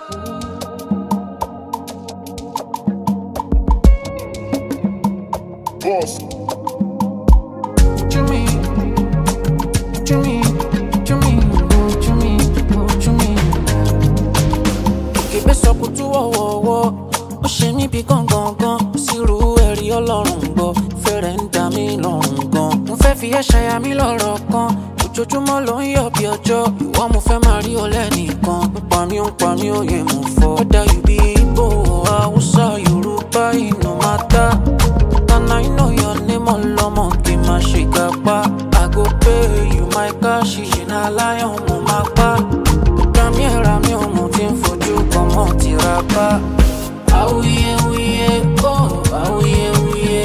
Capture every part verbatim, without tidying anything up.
Boss. What you mean? What you mean? What you mean? What you mean? What you mean? Kìbẹ́ sọ kò tú wọ̀wọ̀wọ̀, ó ṣe mí bí gangan. Sírú ẹ̀rí ọlọ́run gbọ́, fẹ́rẹ̀ ń dà mí lọ́rùn gan. Mo fẹ́ fi ẹ́ ṣaya mí lọ́rọ̀ kan, ojoojúmọ́ ló ń yọ̀ bí ọjọ́. Ìwọ mo fẹ́ máa rí ọ lẹ́nìkan, ń pa mí ń pa mí òye mo fọ́. Whether you be Igbo, Hausa, Yorùbá, it no matter. And I know your name all ọmọ kì máa ṣe gàpá. I go pay you my cash, ìṣìnà aláyọ̀ mo máa pa. Gbàmí ẹ̀rà mi ò mú tí ń fojú kan mọ́ ti ra bá. Awuyewuye, oh, awuyewuye.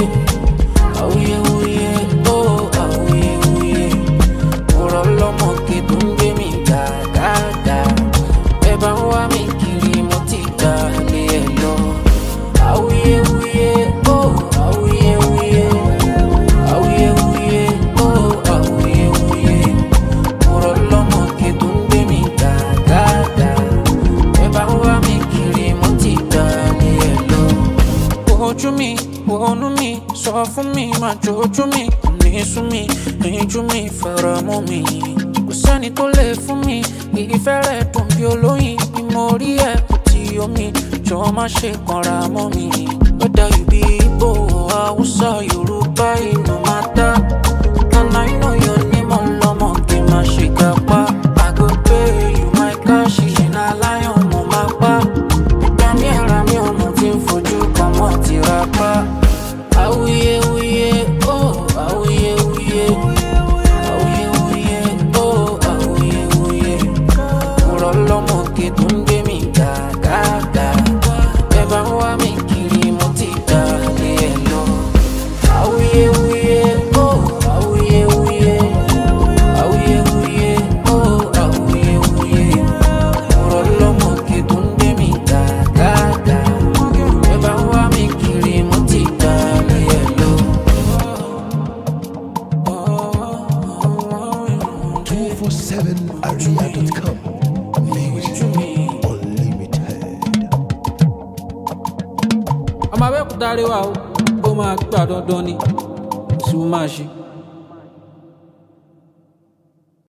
Awuyewuye, oh, awuyewuye. Mo rọ lọ́mọ kí tó ń gbé mi gàgàgà. Ẹ bá ń wá mi kiri, mo ti gbà lé ẹ lọ. Awuyewuye, oh, awuyewuye. Awuyewuye, oh, awuyewuye. Mo rọ lọ́mọ kí tó ń gbé mi gàgàgà. Ẹ bá ń wá mi kiri, mo ti gbà lé ẹ lọ. Ojú mi, wọnú mi, sọ fún mi, má jojú mi. Kò ní sú mi, níjú mi, fara mọ́ mi. Kò sẹ́ni tó lè fún mi, ìfẹ́ rẹ̀ dùn bí olóyin. Bí mo rí ẹ kò tí omi, jọ̀ọ́ má ṣe kanra mọ́ mi. Whether you be Igbo, Hausa, Yorùbá, it no matter. And I know your name ọlọ́mọ kì máa ṣe gàpá. I go pay you my cash, ìṣìnà aláyọ̀ mo máa pa. Gbàmí ẹ̀rà mi ò mú tí ń fojú kan mọ́ ti ra pa. Awuyewuye, oh, awuyewuye. Awuyewuye, oh, awuyewuye. Mo rọ lọ́mọ kí tó ń gbé mi gàgàgà. Ẹ bá ń wá mi kiri, mo ti gbà lé ẹ lọ. Awuyewuye, oh, awuyewuye. Awuyewuye, oh, awuyewuye. Mo rọ lọ́mọ kí tó ń gbé mi gàgàgà. Ẹ bá ń wá mi kiri, mo ti gbà lé ẹ lọ. two four seven aria dot com. Music Unlimited. Ọmọ Abẹ́òkúta rí wa o, ó máa gbà dandan ni, tí mo máa ṣe.